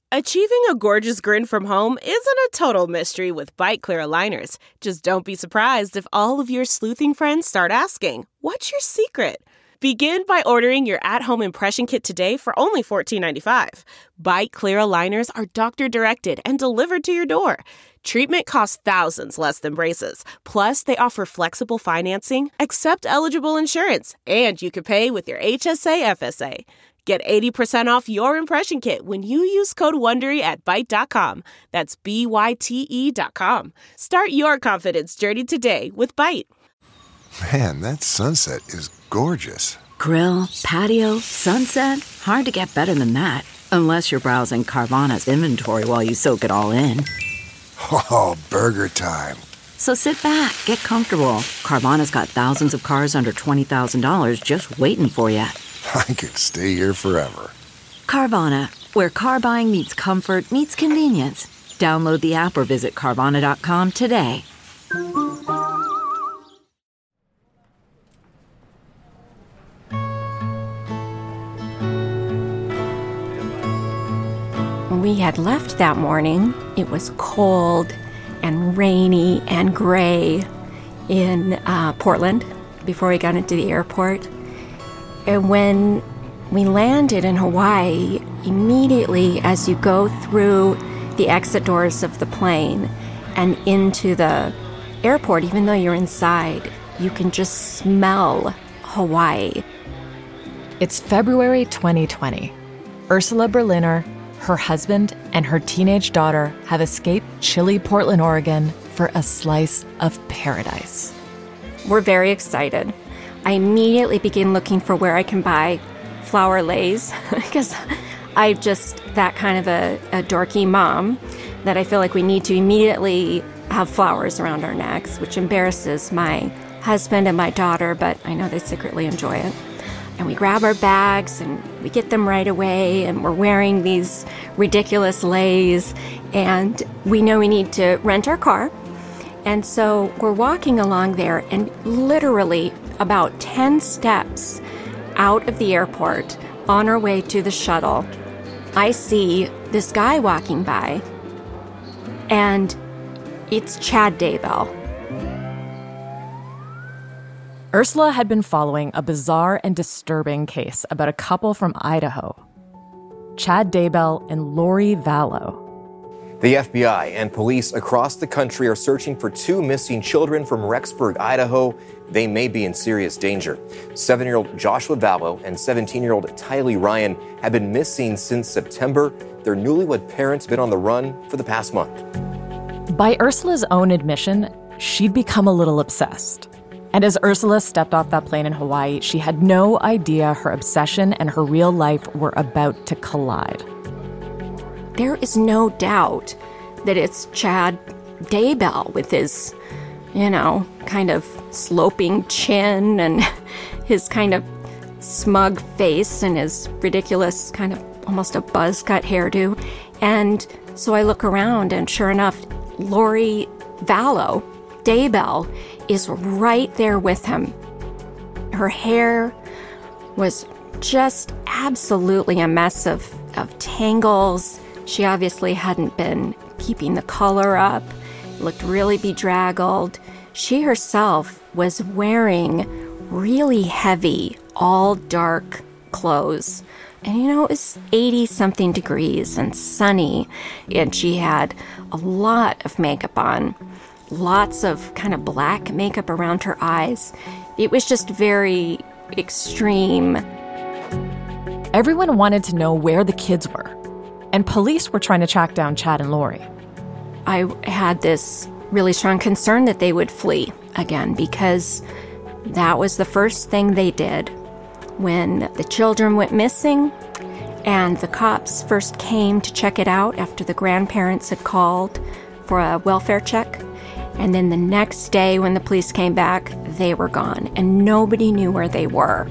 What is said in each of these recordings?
Achieving a gorgeous grin from home isn't a total mystery with Byte Clear aligners. Just don't be surprised if all of your sleuthing friends start asking, "What's your secret?" Begin by ordering your at-home impression kit today for only $14.95. Byte Clear aligners are doctor-directed and delivered to your door. Treatment costs thousands less than braces. Plus, they offer flexible financing, accept eligible insurance, and you can pay with your HSA FSA. Get 80% off your impression kit when you use code WONDERY at Byte.com. That's BYTE.com. Start your confidence journey today with Byte. Man, that sunset is gorgeous. Grill, patio, sunset. Hard to get better than that. Unless you're browsing Carvana's inventory while you soak it all in. Oh, burger time. So sit back, get comfortable. Carvana's got thousands of cars under $20,000 just waiting for you. I could stay here forever. Carvana, where car buying meets comfort meets convenience. Download the app or visit Carvana.com today. When we had left that morning, it was cold and rainy and gray in Portland before we got into the airport. And when we landed in Hawaii, immediately as you go through the exit doors of the plane and into the airport, even though you're inside, you can just smell Hawaii. It's February 2020. Ursula Berliner, her husband, and her teenage daughter have escaped chilly Portland, Oregon for a slice of paradise. We're very excited. I immediately begin looking for where I can buy flower leis because I'm just that kind of a dorky mom that I feel like we need to immediately have flowers around our necks, which embarrasses my husband and my daughter, but I know they secretly enjoy it. And we grab our bags and we get them right away, and we're wearing these ridiculous leis, and we know we need to rent our car. And so we're walking along there, and literally about 10 steps out of the airport on our way to the shuttle, I see this guy walking by, and it's Chad Daybell. Ursula had been following a bizarre and disturbing case about a couple from Idaho, Chad Daybell and Lori Vallow. The FBI and police across the country are searching for two missing children from Rexburg, Idaho. They may be in serious danger. 7-year-old Joshua Vallow and 17-year-old Tylee Ryan have been missing since September. Their newlywed parents have been on the run for the past month. By Ursula's own admission, she'd become a little obsessed. And as Ursula stepped off that plane in Hawaii, she had no idea her obsession and her real life were about to collide. There is no doubt that it's Chad Daybell with his, kind of sloping chin and his kind of smug face and his ridiculous kind of almost a buzz cut hairdo. And so I look around, and sure enough, Lori Vallow, Daybell, is right there with him. Her hair was just absolutely a mess of tangles. She obviously hadn't been keeping the color up, looked really bedraggled. She herself was wearing really heavy, all dark clothes. And it was 80-something degrees and sunny, and she had a lot of makeup on, lots of kind of black makeup around her eyes. It was just very extreme. Everyone wanted to know where the kids were, and police were trying to track down Chad and Lori. I had this really strong concern that they would flee again, because that was the first thing they did when the children went missing, and the cops first came to check it out after the grandparents had called for a welfare check. And then the next day when the police came back, they were gone, and nobody knew where they were.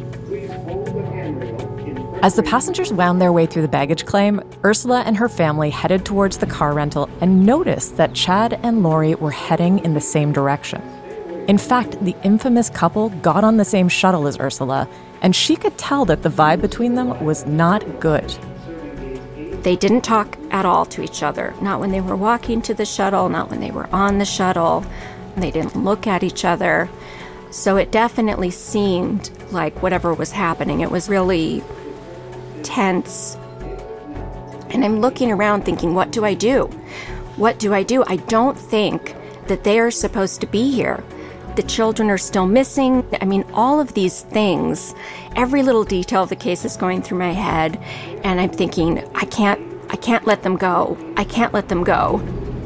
As the passengers wound their way through the baggage claim, Ursula and her family headed towards the car rental and noticed that Chad and Lori were heading in the same direction. In fact, the infamous couple got on the same shuttle as Ursula, and she could tell that the vibe between them was not good. They didn't talk at all to each other. Not when they were walking to the shuttle, not when they were on the shuttle. They didn't look at each other. So it definitely seemed like whatever was happening, it was really tense. And I'm looking around thinking, what do I do? What do I do? I don't think that they are supposed to be here. The children are still missing. I mean, all of these things, every little detail of the case is going through my head. And I'm thinking, I can't let them go. I can't let them go.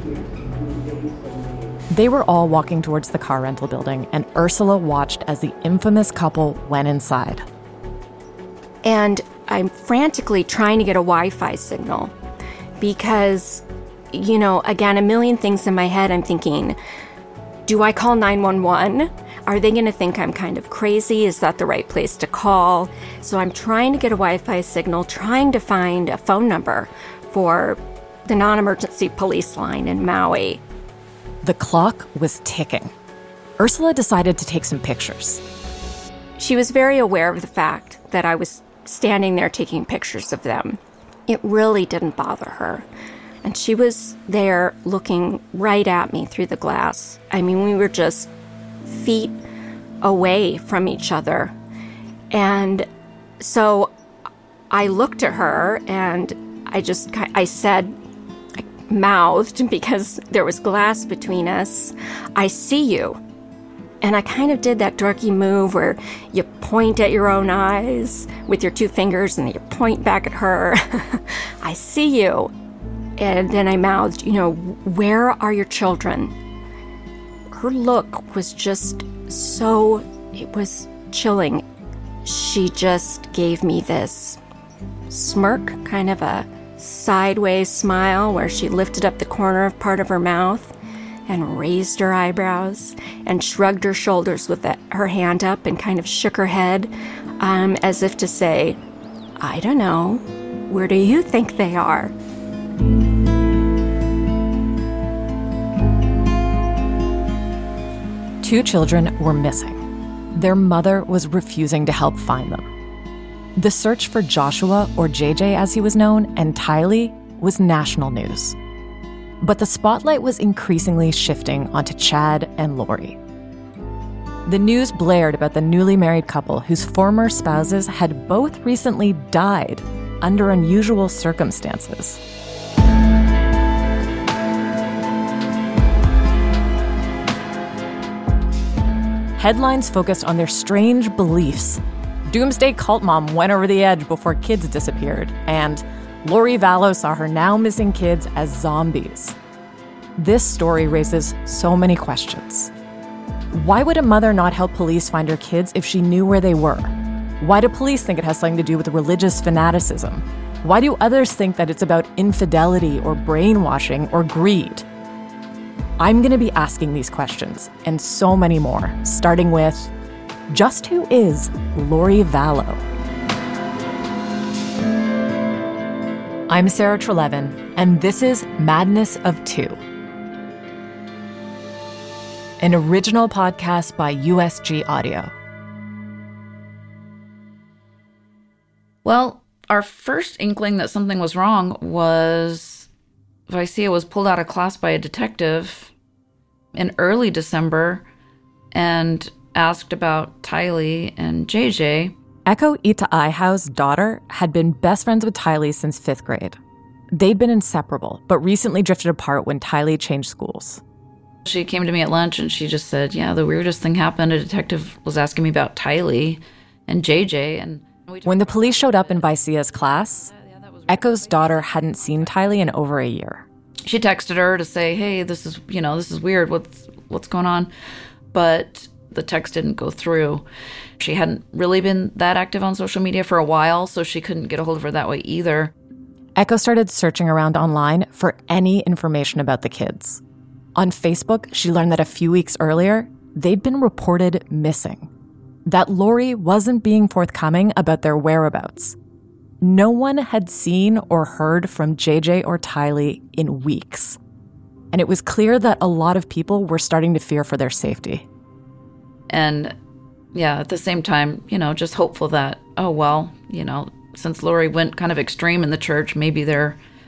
They were all walking towards the car rental building, and Ursula watched as the infamous couple went inside. And I'm frantically trying to get a Wi-Fi signal because, again, a million things in my head. I'm thinking, do I call 911? Are they going to think I'm kind of crazy? Is that the right place to call? So I'm trying to get a Wi-Fi signal, trying to find a phone number for the non-emergency police line in Maui. The clock was ticking. Ursula decided to take some pictures. She was very aware of the fact that I was standing there taking pictures of them. It really didn't bother her. And she was there looking right at me through the glass. I mean, we were just feet away from each other. And so I looked at her and I said, I mouthed because there was glass between us, I see you. And I kind of did that dorky move where you point at your own eyes with your two fingers and you point back at her. I see you. And then I mouthed, where are your children? Her look was just it was chilling. She just gave me this smirk, kind of a sideways smile where she lifted up the corner of part of her mouth and raised her eyebrows and shrugged her shoulders with her hand up and kind of shook her head as if to say, I don't know, where do you think they are? Two children were missing. Their mother was refusing to help find them. The search for Joshua, or JJ as he was known, and Tylee was national news. But the spotlight was increasingly shifting onto Chad and Lori. The news blared about the newly married couple whose former spouses had both recently died under unusual circumstances. Headlines focused on their strange beliefs. Doomsday cult mom went over the edge before kids disappeared, and Lori Vallow saw her now missing kids as zombies. This story raises so many questions. Why would a mother not help police find her kids if she knew where they were? Why do police think it has something to do with religious fanaticism? Why do others think that it's about infidelity or brainwashing or greed? I'm going to be asking these questions and so many more, starting with, just who is Lori Vallow? I'm Sarah Trelevin, and this is Madness of Two, an original podcast by USG Audio. Well, our first inkling that something was wrong was Vicea was pulled out of class by a detective in early December and asked about Tylee and JJ. Echo Ita'aihao's daughter had been best friends with Tylee since 5th grade. They'd been inseparable, but recently drifted apart when Tylee changed schools. She came to me at lunch and she just said, yeah, the weirdest thing happened. A detective was asking me about Tylee and JJ. And when the police showed up in Vicea's class, Echo's daughter hadn't seen Tylee in over a year. She texted her to say, hey, this is weird. What's going on? But the text didn't go through. She hadn't really been that active on social media for a while, so she couldn't get a hold of her that way either. Echo started searching around online for any information about the kids. On Facebook, she learned that a few weeks earlier, they'd been reported missing. That Lori wasn't being forthcoming about their whereabouts. No one had seen or heard from JJ or Tylee in weeks. And it was clear that a lot of people were starting to fear for their safety. And yeah, at the same time, just hopeful that, since Lori went kind of extreme in the church, maybe they're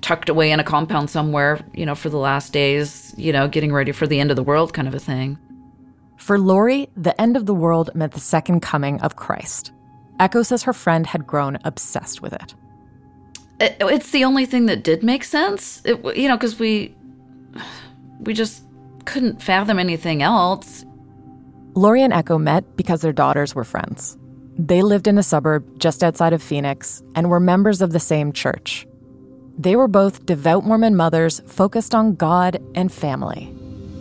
tucked away in a compound somewhere, for the last days, getting ready for the end of the world kind of a thing. For Lori, the end of the world meant the second coming of Christ. Echo says her friend had grown obsessed with it. It's the only thing that did make sense, because we just couldn't fathom anything else. Lori and Echo met because their daughters were friends. They lived in a suburb just outside of Phoenix and were members of the same church. They were both devout Mormon mothers focused on God and family.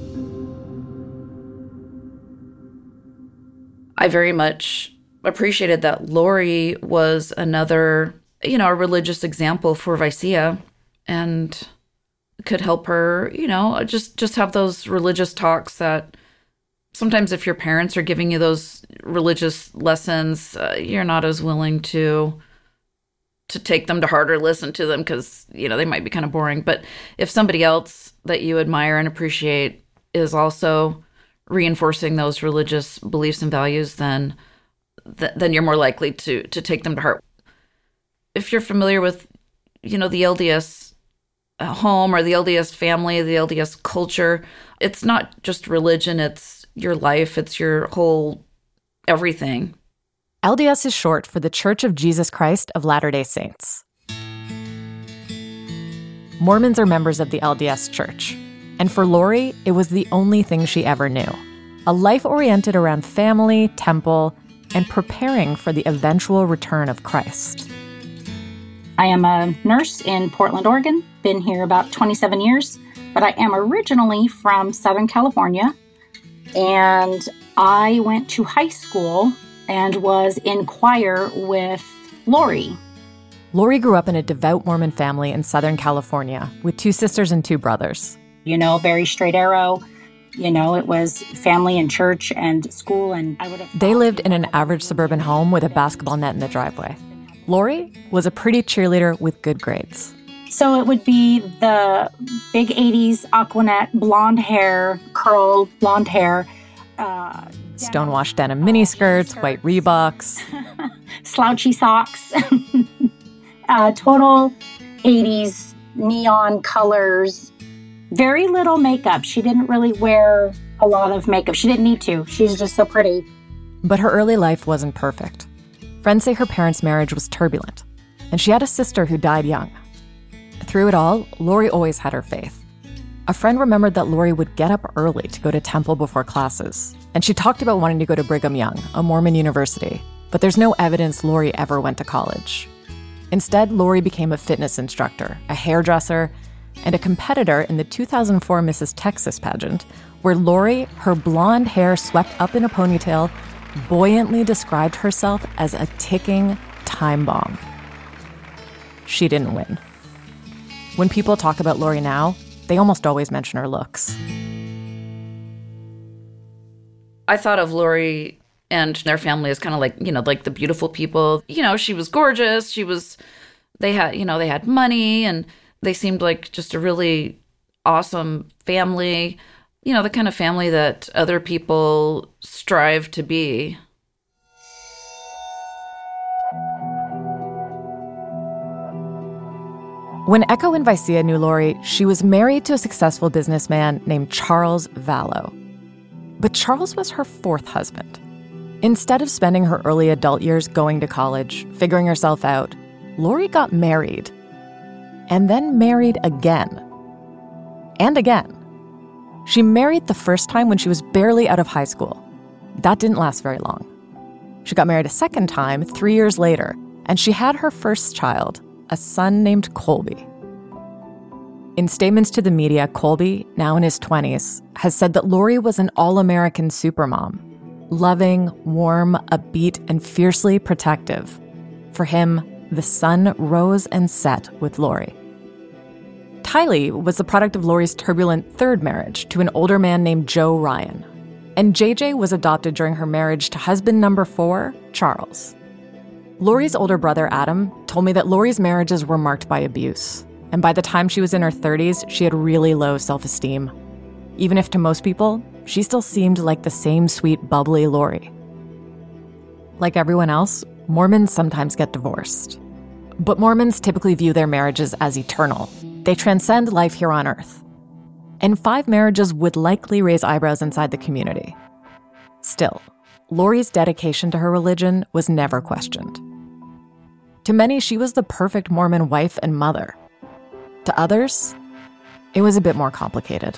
I very much appreciated that Lori was another, a religious example for Vicea, and could help her, just have those religious talks that sometimes if your parents are giving you those religious lessons, you're not as willing to take them to heart or listen to them because, they might be kind of boring. But if somebody else that you admire and appreciate is also reinforcing those religious beliefs and values, then you're more likely to take them to heart. If you're familiar with, the LDS home or the LDS family, the LDS culture, it's not just religion, it's your life, it's your whole everything. LDS is short for the Church of Jesus Christ of Latter-day Saints. Mormons are members of the LDS Church. And for Lori, it was the only thing she ever knew. A life oriented around family, temple, and preparing for the eventual return of Christ. I am a nurse in Portland, Oregon. Been here about 27 years, but I am originally from Southern California. And I went to high school and was in choir with Lori. Lori grew up in a devout Mormon family in Southern California with 2 sisters and 2 brothers. Very straight arrow. It was family and church and school. And they lived in an average suburban home with a basketball net in the driveway. Lori was a pretty cheerleader with good grades. So it would be the big 80s Aquanet, blonde hair, curled blonde hair. Stonewashed denim miniskirts, white Reeboks. Slouchy socks. Total 80s neon colors. Very little makeup. She didn't really wear a lot of makeup. She didn't need to. She's just so pretty. But her early life wasn't perfect. Friends say her parents' marriage was turbulent, and she had a sister who died young. Through it all, Lori always had her faith. A friend remembered that Lori would get up early to go to temple before classes, and she talked about wanting to go to Brigham Young, a Mormon university, but there's no evidence Lori ever went to college. Instead, Lori became a fitness instructor, a hairdresser, and a competitor in the 2004 Mrs. Texas pageant, where Lori, her blonde hair swept up in a ponytail, buoyantly described herself as a ticking time bomb. She didn't win. When people talk about Lori now, they almost always mention her looks. I thought of Lori and their family as kind of like the beautiful people. She was gorgeous. They had money, and they seemed like just a really awesome family. The kind of family that other people strive to be. When Echo and Vicea knew Lori, she was married to a successful businessman named Charles Vallow. But Charles was her 4th husband. Instead of spending her early adult years going to college, figuring herself out, Lori got married. And then married again. And again. She married the first time when she was barely out of high school. That didn't last very long. She got married a second time 3 years later, and she had her first child, a son named Colby. In statements to the media, Colby, now in his 20s, has said that Lori was an all-American supermom, loving, warm, upbeat, and fiercely protective. For him, the sun rose and set with Lori. Tylee was the product of Lori's turbulent 3rd marriage to an older man named Joe Ryan. And JJ was adopted during her marriage to husband number 4, Charles. Lori's older brother, Adam, told me that Lori's marriages were marked by abuse. And by the time she was in her 30s, she had really low self-esteem. Even if to most people, she still seemed like the same sweet, bubbly Lori. Like everyone else, Mormons sometimes get divorced. But Mormons typically view their marriages as eternal. They transcend life here on Earth. And 5 marriages would likely raise eyebrows inside the community. Still, Lori's dedication to her religion was never questioned. To many, she was the perfect Mormon wife and mother. To others, it was a bit more complicated.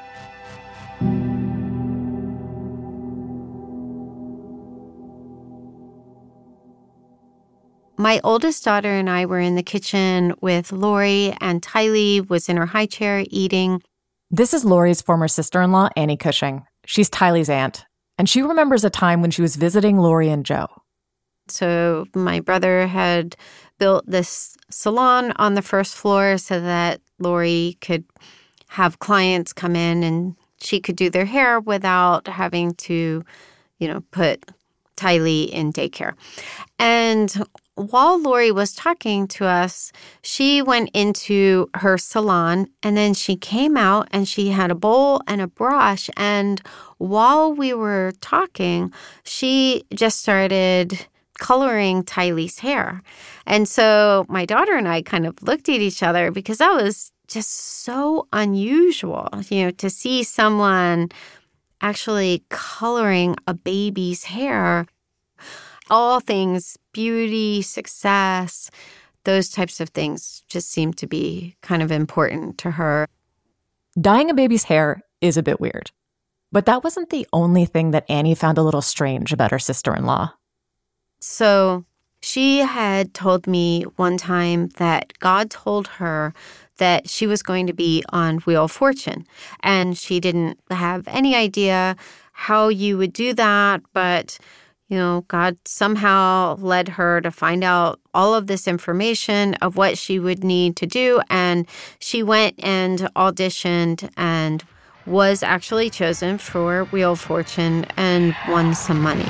My oldest daughter and I were in the kitchen with Lori, and Tylee was in her high chair eating. This is Lori's former sister-in-law, Annie Cushing. She's Tylee's aunt, and she remembers a time when she was visiting Lori and Joe. So my brother had built this salon on the first floor so that Lori could have clients come in and she could do their hair without having to, put Tylee in daycare. And while Lori was talking to us, she went into her salon and then she came out and she had a bowl and a brush. And while we were talking, she just started coloring Tylee's hair. And so my daughter and I kind of looked at each other because that was just so unusual, to see someone actually coloring a baby's hair. All things beauty, success, those types of things just seem to be kind of important to her. Dyeing a baby's hair is a bit weird. But that wasn't the only thing that Annie found a little strange about her sister-in-law. So she had told me one time that God told her that she was going to be on Wheel of Fortune. And she didn't have any idea how you would do that, but God somehow led her to find out all of this information of what she would need to do. And she went and auditioned and was actually chosen for Wheel of Fortune and won some money.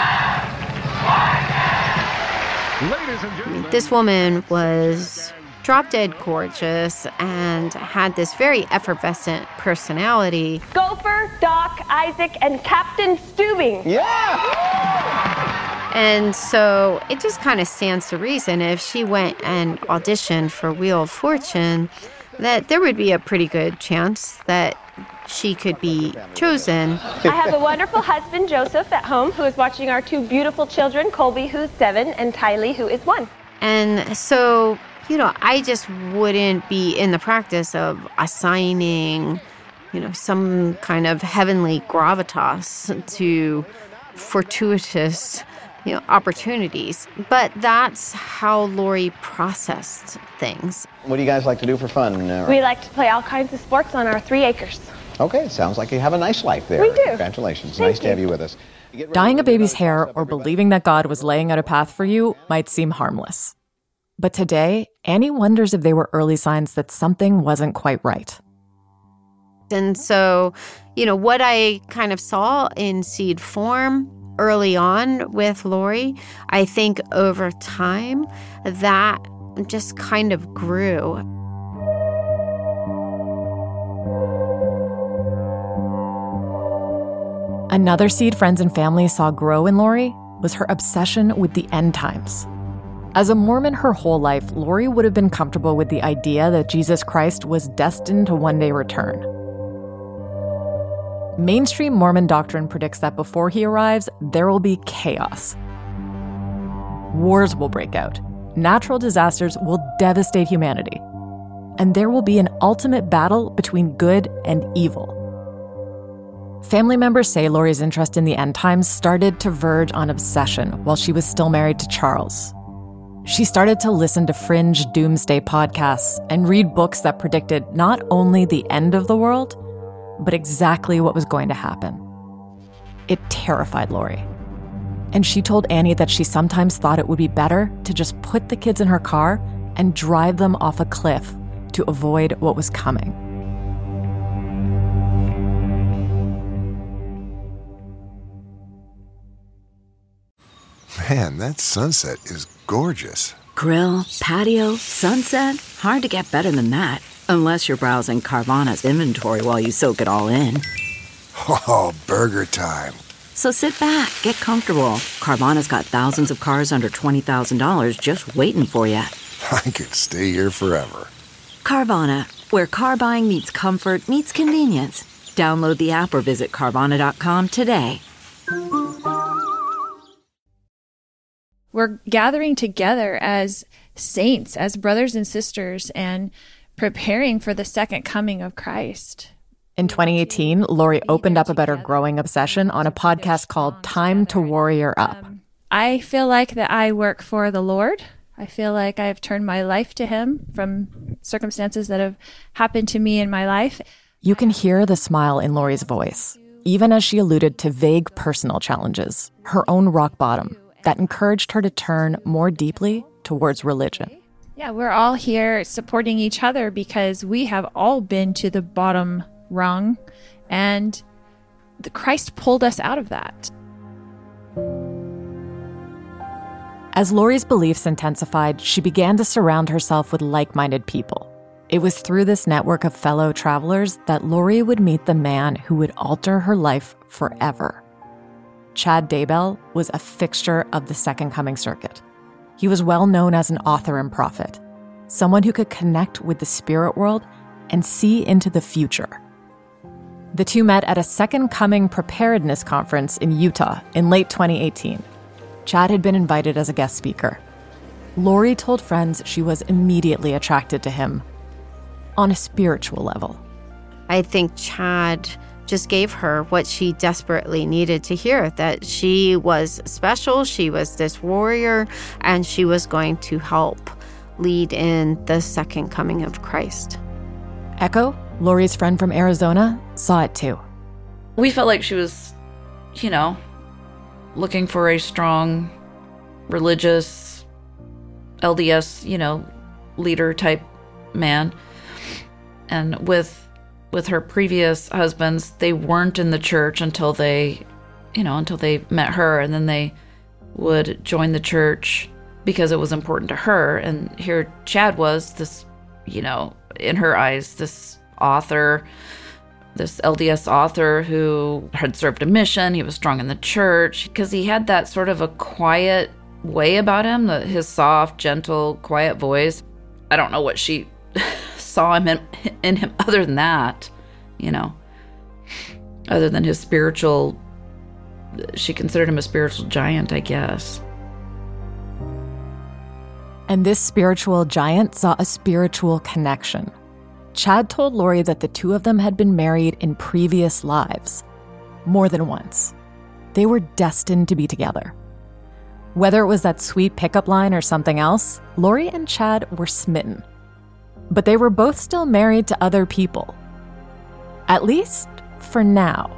This woman was drop-dead gorgeous and had this very effervescent personality. Gopher, Doc, Isaac, and Captain Stubing. Yeah! And so it just kind of stands to reason if she went and auditioned for Wheel of Fortune that there would be a pretty good chance that she could be chosen. I have a wonderful husband, Joseph, at home, who is watching our 2 beautiful children, Colby, who's 7, and Tylee, who is 1. And so, I just wouldn't be in the practice of assigning, some kind of heavenly gravitas to fortuitous, opportunities. But that's how Lori processed things. What do you guys like to do for fun? We like to play all kinds of sports on our 3 acres. Okay, sounds like you have a nice life there. We do. Congratulations. Thank Nice to have you with us. Dyeing a baby's hair or believing that God was laying out a path for you might seem harmless. But today, Annie wonders if they were early signs that something wasn't quite right. And so, what I kind of saw in seed form early on with Lori, I think over time that just kind of grew. Another seed friends and family saw grow in Lori was her obsession with the end times. As a Mormon her whole life, Lori would have been comfortable with the idea that Jesus Christ was destined to one day return. Mainstream Mormon doctrine predicts that before he arrives, there will be chaos. Wars will break out. Natural disasters will devastate humanity. And there will be an ultimate battle between good and evil. Family members say Lori's interest in the end times started to verge on obsession while she was still married to Charles. She started to listen to fringe doomsday podcasts and read books that predicted not only the end of the world, but exactly what was going to happen. It terrified Lori. And she told Annie that she sometimes thought it would be better to just put the kids in her car and drive them off a cliff to avoid what was coming. Man, that sunset is gorgeous. Grill, patio, sunset. Hard to get better than that. Unless you're browsing Carvana's inventory while you soak it all in. Oh, burger time. So sit back, get comfortable. Carvana's got thousands of cars under $20,000 just waiting for you. I could stay here forever. Carvana, where car buying meets comfort meets convenience. Download the app or visit Carvana.com today. We're gathering together as saints, as brothers and sisters, and preparing for the second coming of Christ. In 2018, Lori opened up about her growing obsession on a podcast called Time to Warrior Up. I feel like that I work for the Lord. I feel like I've turned my life to Him from circumstances that have happened to me in my life. You can hear the smile in Lori's voice, even as she alluded to vague personal challenges, her own rock bottom, that encouraged her to turn more deeply towards religion. Yeah, we're all here supporting each other because we have all been to the bottom rung, and Christ pulled us out of that. As Lori's beliefs intensified, she began to surround herself with like-minded people. It was through this network of fellow travelers that Lori would meet the man who would alter her life forever. Chad Daybell was a fixture of the Second Coming circuit. He was well known as an author and prophet, someone who could connect with the spirit world and see into the future. The two met at a Second Coming preparedness conference in Utah in late 2018. Chad had been invited as a guest speaker. Lori told friends she was immediately attracted to him on a spiritual level. I think Chad just gave her what she desperately needed to hear, that she was special, she was this warrior, and she was going to help lead in the second coming of Christ. Echo, Lori's friend from Arizona, saw it too. We felt like she was, looking for a strong, religious, LDS, leader type man. And with her previous husbands, they weren't in the church until they met her, and then they would join the church because it was important to her. And here Chad was this, in her eyes, this author, this LDS author who had served a mission. He was strong in the church because he had that sort of a quiet way about him, his soft, gentle, quiet voice. I don't know what she saw in him other than that, other than his spiritual, she considered him a spiritual giant, I guess. And this spiritual giant saw a spiritual connection. Chad told Lori that the two of them had been married in previous lives, more than once. They were destined to be together. Whether it was that sweet pickup line or something else, Lori and Chad were smitten. But they were both still married to other people. At least for now.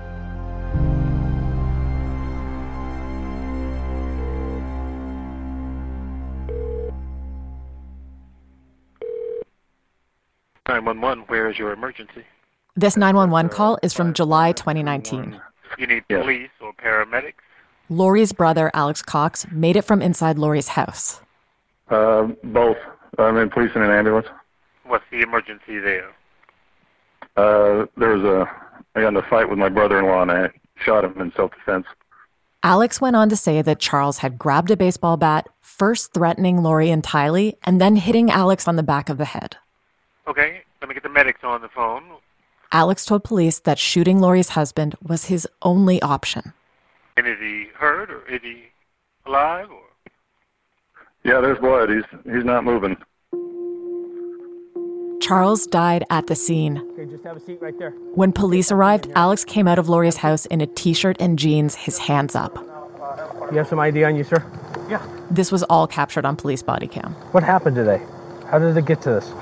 Where is your emergency? This 911 call is from July 2019. You need police or paramedics? Lori's brother, Alex Cox, made it from inside Lori's house. Both. I'm in police and an ambulance. What's the emergency there? I got in a fight with my brother-in-law and I shot him in self-defense. Alex went on to say that Charles had grabbed a baseball bat, first threatening Lori and Tylee, and then hitting Alex on the back of the head. Okay, let me get the medics on the phone. Alex told police that shooting Lori's husband was his only option. And is he hurt or is he alive? Or? Yeah, there's blood. He's not moving. Charles died at the scene. Okay, just have a seat right there. When police arrived, Alex came out of Lori's house in a t-shirt and jeans, his hands up. You have some ID on you, sir? Yeah. This was all captured on police body cam. What happened today? How did it get to this?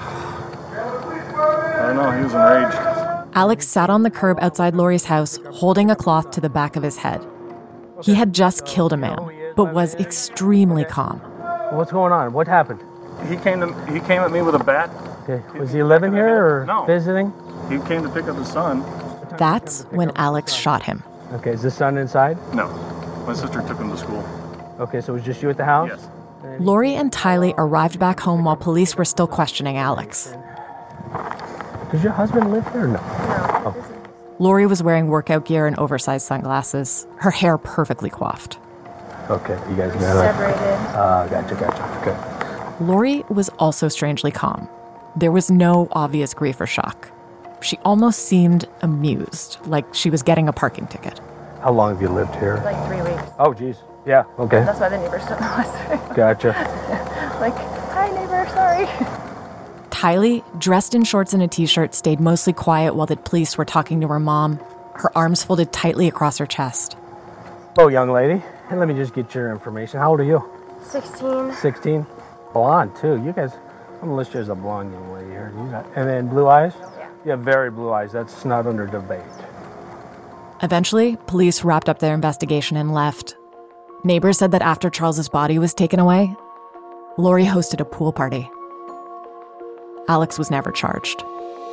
I don't know. He was enraged. Alex sat on the curb outside Lori's house, holding a cloth to the back of his head. He had just killed a man, but was extremely calm. What's going on? What happened? He came at me with a bat. Okay. Was he living here or No. visiting? He came to pick up his son. That's when Alex shot him. Okay, is his son inside? No. My sister took him to school. Okay, so it was just you at the house? Yes. Lori and Tylee arrived back home while police were still questioning Alex. Does your husband live here or no? Oh. Lori was wearing workout gear and oversized sunglasses, her hair perfectly coiffed. Okay, you guys met. Separated. Gotcha. Okay. Lori was also strangely calm. There was no obvious grief or shock. She almost seemed amused, like she was getting a parking ticket. How long have you lived here? Like 3 weeks. Oh, geez. Yeah, okay. That's why the neighbors don't know us. Gotcha. Like, hi, neighbor, sorry. Tylee, dressed in shorts and a t-shirt, stayed mostly quiet while the police were talking to her mom, her arms folded tightly across her chest. Oh, young lady, let me just get your information. How old are you? 16. 16? Blonde, too. You guys, I'm going to list you as a blonde young lady here. And then blue eyes? Yeah. You have very blue eyes. That's not under debate. Eventually, police wrapped up their investigation and left. Neighbors said that after Charles's body was taken away, Lori hosted a pool party. Alex was never charged.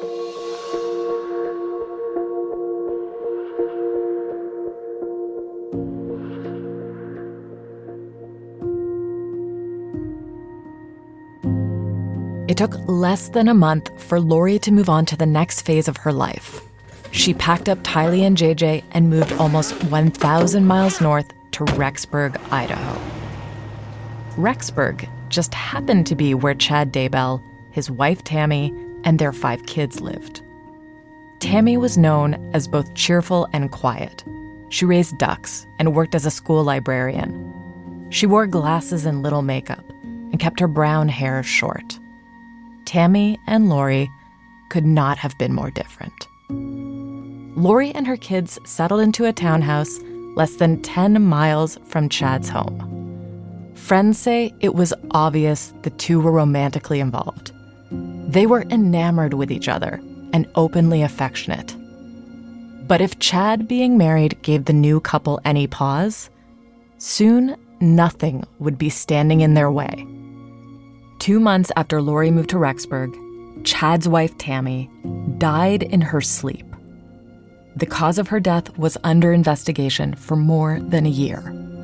It took less than a month for Lori to move on to the next phase of her life. She packed up Tylee and JJ and moved almost 1,000 miles north to Rexburg, Idaho. Rexburg just happened to be where Chad Daybell, his wife Tammy, and their 5 kids lived. Tammy was known as both cheerful and quiet. She raised ducks and worked as a school librarian. She wore glasses and little makeup and kept her brown hair short. Tammy and Lori could not have been more different. Lori and her kids settled into a townhouse less than 10 miles from Chad's home. Friends say it was obvious the two were romantically involved. They were enamored with each other and openly affectionate. But if Chad being married gave the new couple any pause, soon nothing would be standing in their way. 2 months after Lori moved to Rexburg, Chad's wife Tammy died in her sleep. The cause of her death was under investigation for more than a year.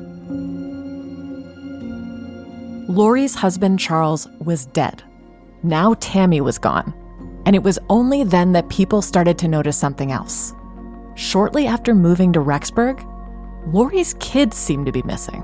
Lori's husband Charles was dead. Now Tammy was gone. And it was only then that people started to notice something else. Shortly after moving to Rexburg, Lori's kids seemed to be missing.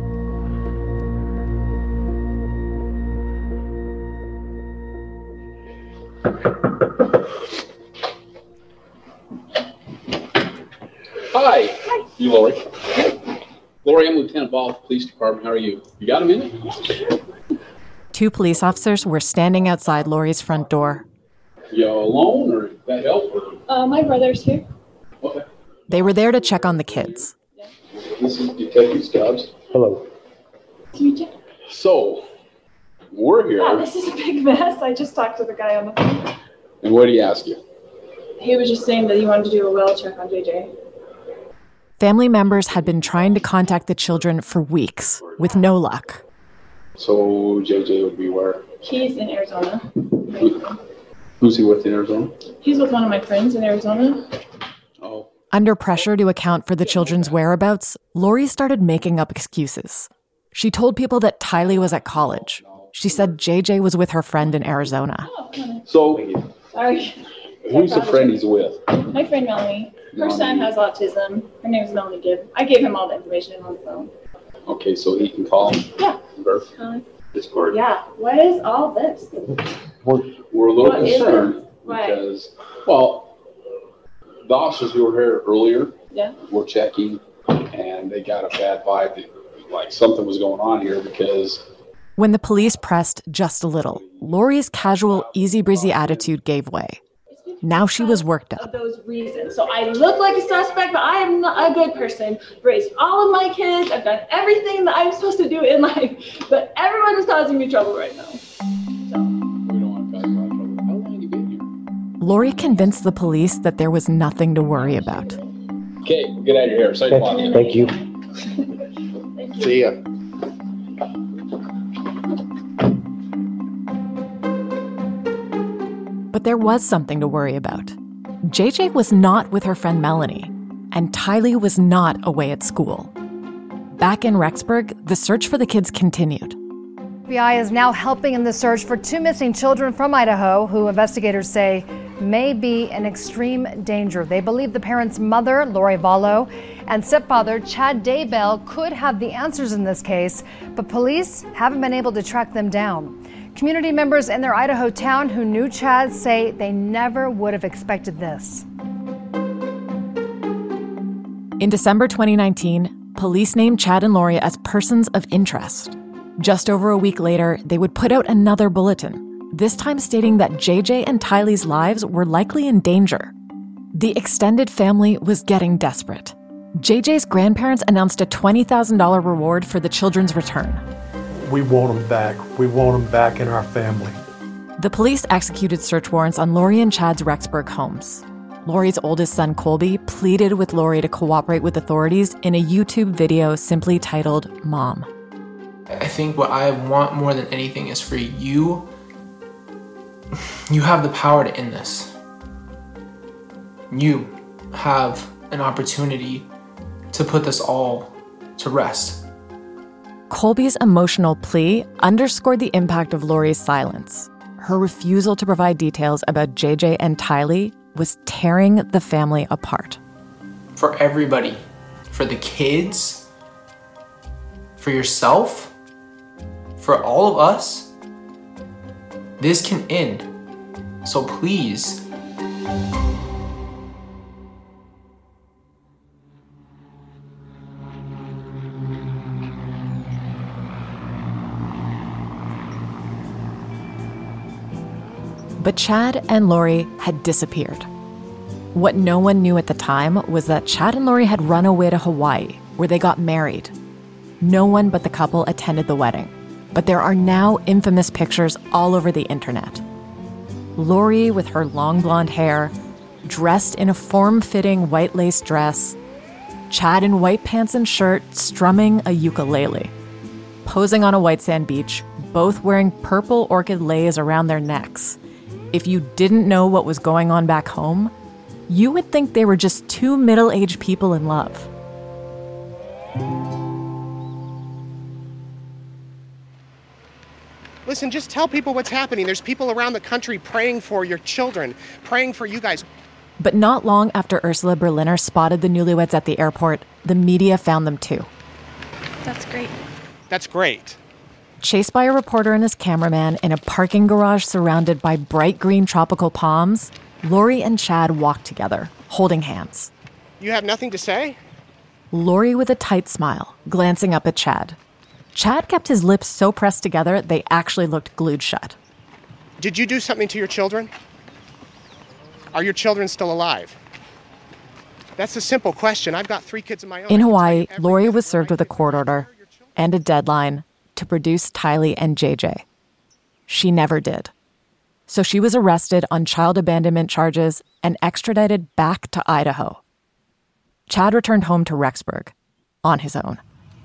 Hi. You, Lori? Lori, I'm Lieutenant Ball, Police Department. How are you? You got a minute? 2 police officers were standing outside Lori's front door. You alone, or that help? My brother's here. Okay. They were there to check on the kids. This is Detective Stubbs. Hello. So, we're here. Yeah, this is a big mess. I just talked to the guy on the phone. And what did he ask you? He was just saying that he wanted to do a well check on JJ. Family members had been trying to contact the children for weeks, with no luck. So, JJ would be where? He's in Arizona. Who's he with in Arizona? He's with one of my friends in Arizona. Oh. Under pressure to account for the children's whereabouts, Lori started making up excuses. She told people that Tylee was at college. She said JJ was with her friend in Arizona. So, Sorry. who's the friend he's with? My friend Melanie. Her son has autism. Her name's Melanie Gibb. I gave him all the information on the phone. Okay, so he can call him? Yeah. Discord. Yeah. What is all this? We're a little What is concerned it? Why? because, well, the officers who were here earlier Yeah. were checking, and they got a bad vibe that like something was going on here because When the police pressed just a little, Lori's casual, easy-breezy attitude gave way. Now she was worked up. Those reasons. So I look like a suspect, but I am not a good person. Raised all of my kids. I've done everything that I'm supposed to do in life, but everyone is causing me trouble right now. Lori convinced the police that there was nothing to worry about. Okay, get out of here. Sorry to bother you. Thank you. See ya. But there was something to worry about. JJ was not with her friend Melanie, and Tylee was not away at school. Back in Rexburg, the search for the kids continued. FBI is now helping in the search for 2 missing children from Idaho who investigators say may be in extreme danger. They believe the parents' mother, Lori Vallow, and stepfather, Chad Daybell, could have the answers in this case, but police haven't been able to track them down. Community members in their Idaho town who knew Chad say they never would have expected this. In December 2019, police named Chad and Lori as persons of interest. Just over a week later, they would put out another bulletin, this time stating that JJ and Tylee's lives were likely in danger. The extended family was getting desperate. JJ's grandparents announced a $20,000 reward for the children's return. We want them back. We want them back in our family. The police executed search warrants on Lori and Chad's Rexburg homes. Lori's oldest son, Colby, pleaded with Lori to cooperate with authorities in a YouTube video simply titled Mom. I think what I want more than anything is for you. You have the power to end this. You have an opportunity to put this all to rest. Colby's emotional plea underscored the impact of Lori's silence. Her refusal to provide details about JJ and Tylee was tearing the family apart. For everybody, for the kids, for yourself, for all of us, this can end. So please. But Chad and Lori had disappeared. What no one knew at the time was that Chad and Lori had run away to Hawaii, where they got married. No one but the couple attended the wedding, but there are now infamous pictures all over the internet. Lori with her long blonde hair, dressed in a form-fitting white lace dress, Chad in white pants and shirt strumming a ukulele, posing on a white sand beach, both wearing purple orchid leis around their necks. If you didn't know what was going on back home, you would think they were just two middle-aged people in love. Listen, just tell people what's happening. There's people around the country praying for your children, praying for you guys. But not long after Ursula Berliner spotted the newlyweds at the airport, the media found them too. That's great. That's great. Chased by a reporter and his cameraman in a parking garage surrounded by bright green tropical palms, Lori and Chad walked together, holding hands. You have nothing to say? Lori with a tight smile, glancing up at Chad. Chad kept his lips so pressed together they actually looked glued shut. Did you do something to your children? Are your children still alive? That's a simple question. I've got 3 kids of my own. In Hawaii, Lori was served with a court order and a deadline to produce Tylee and JJ. She never did. So she was arrested on child abandonment charges and extradited back to Idaho. Chad returned home to Rexburg on his own.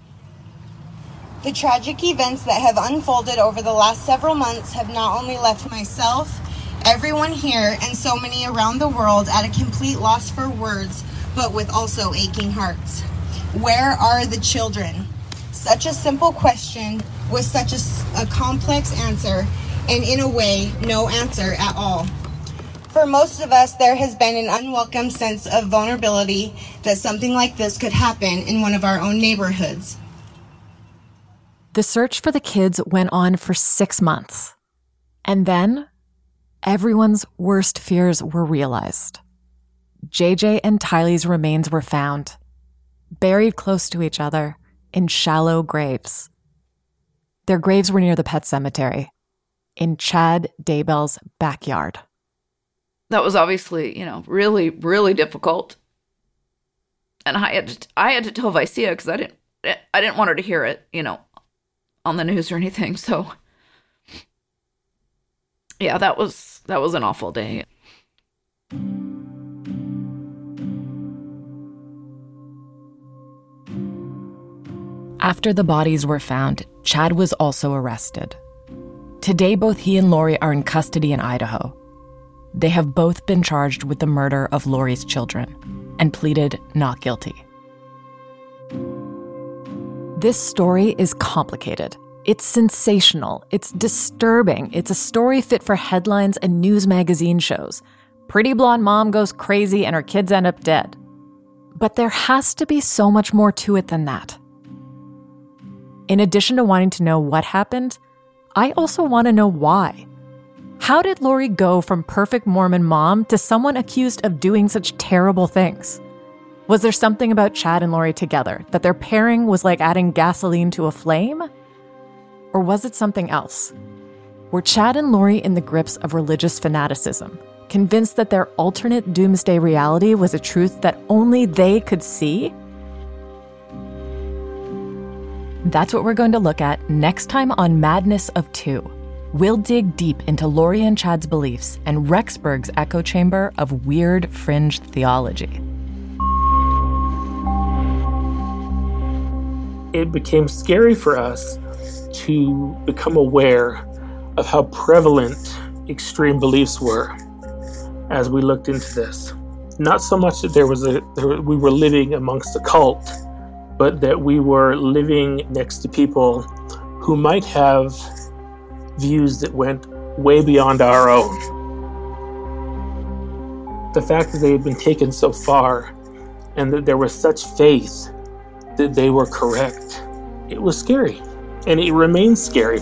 The tragic events that have unfolded over the last several months have not only left myself, everyone here, and so many around the world at a complete loss for words, but with also aching hearts. Where are the children? Such a simple question with such a complex answer, and in a way, no answer at all. For most of us, there has been an unwelcome sense of vulnerability that something like this could happen in one of our own neighborhoods. The search for the kids went on for 6 months. And then, everyone's worst fears were realized. JJ and Tylee's remains were found, buried close to each other in shallow graves. Their graves were near the pet cemetery, in Chad Daybell's backyard. That was obviously, really, really difficult. And I had to tell Vicea because I didn't want her to hear it, on the news or anything. So, yeah, that was an awful day. After the bodies were found, Chad was also arrested. Today, both he and Lori are in custody in Idaho. They have both been charged with the murder of Lori's children and pleaded not guilty. This story is complicated. It's sensational. It's disturbing. It's a story fit for headlines and news magazine shows. Pretty blonde mom goes crazy and her kids end up dead. But there has to be so much more to it than that. In addition to wanting to know what happened, I also want to know why. How did Lori go from perfect Mormon mom to someone accused of doing such terrible things? Was there something about Chad and Lori together, that their pairing was like adding gasoline to a flame? Or was it something else? Were Chad and Lori in the grips of religious fanaticism, convinced that their alternate doomsday reality was a truth that only they could see? That's what we're going to look at next time on Madness of Two. We'll dig deep into Lori and Chad's beliefs and Rexburg's echo chamber of weird fringe theology. It became scary for us to become aware of how prevalent extreme beliefs were as we looked into this. Not so much that we were living amongst a cult, but that we were living next to people who might have views that went way beyond our own. The fact that they had been taken so far and that there was such faith that they were correct, it was scary, and it remains scary.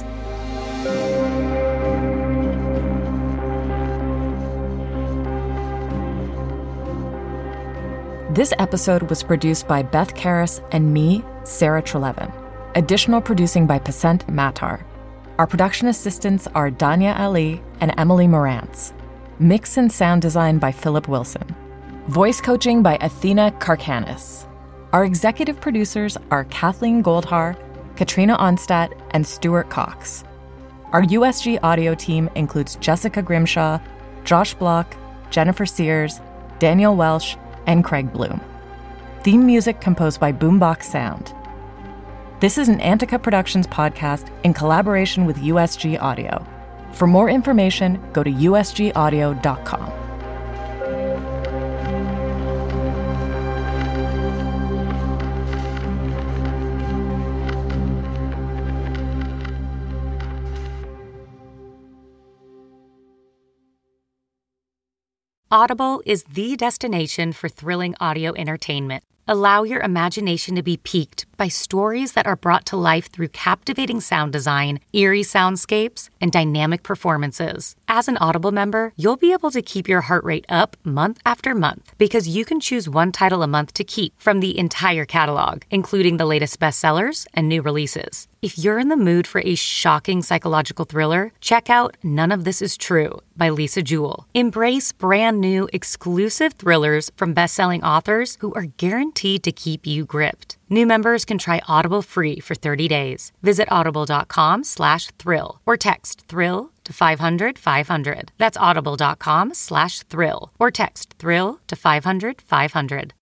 This episode was produced by Beth Karras and me, Sarah Treleaven. Additional producing by Pasent Matar. Our production assistants are Danya Ali and Emily Morantz. Mix and sound design by Philip Wilson. Voice coaching by Athena Karkanis. Our executive producers are Kathleen Goldhar, Katrina Onstadt, and Stuart Cox. Our USG audio team includes Jessica Grimshaw, Josh Block, Jennifer Sears, Daniel Welsh, and Craig Bloom. Theme music composed by Boombox Sound. This is an Antica Productions podcast in collaboration with USG Audio. For more information, go to usgaudio.com. Audible is the destination for thrilling audio entertainment. Allow your imagination to be piqued by stories that are brought to life through captivating sound design, eerie soundscapes, and dynamic performances. As an Audible member, you'll be able to keep your heart rate up month after month because you can choose one title a month to keep from the entire catalog, including the latest bestsellers and new releases. If you're in the mood for a shocking psychological thriller, check out None of This Is True by Lisa Jewell. Embrace brand new, exclusive thrillers from best-selling authors who are guaranteed to keep you gripped. New members can try Audible free for 30 days. Visit audible.com/thrill or text thrill to 500-500. That's audible.com/thrill or text thrill to 500-500.